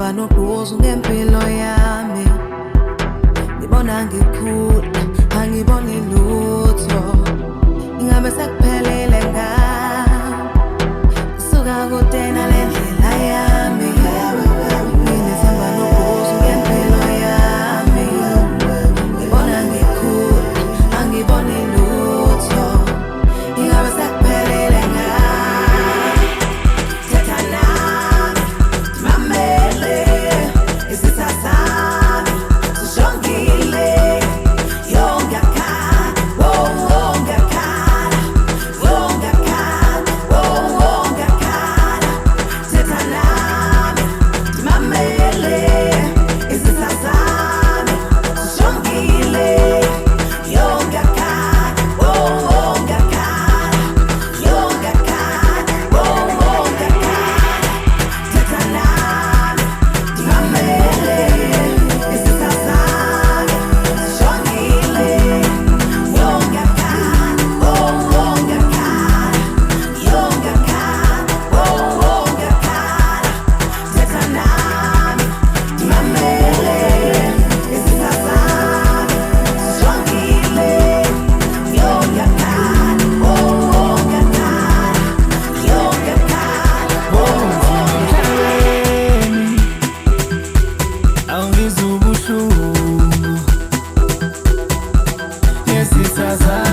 ngihamba nogqozu ngempilo yami. Ngibona ngikhula, angiboni lutho. Ingabe sekuphelele ngami, suka kude nale ndlela yami. Nginethemba nogqozu ngempilo yami. Ngibona ngikhula, angiboni lutho. Ingabe sekuphelele ngami. Thetha nami, mamele, isitha sami sishongile. Yongakhala, oh ngakhala, yongakhala, oh ngakhala. Thetha nami, mamele, isitha sami sishongile. Yongakhala, oh ngakhala, yongakhala, oh ngakhala. Thetha nami, mamele, isitha sami sishongile. Yongakhala, oh ngakhala, yongakhala, oh ngakhala. Thetha nami, mamele, isitha sami sishongile. Yongakhala, oh ngakhala, yongakhala, Awuzubuhlungu yesitha sami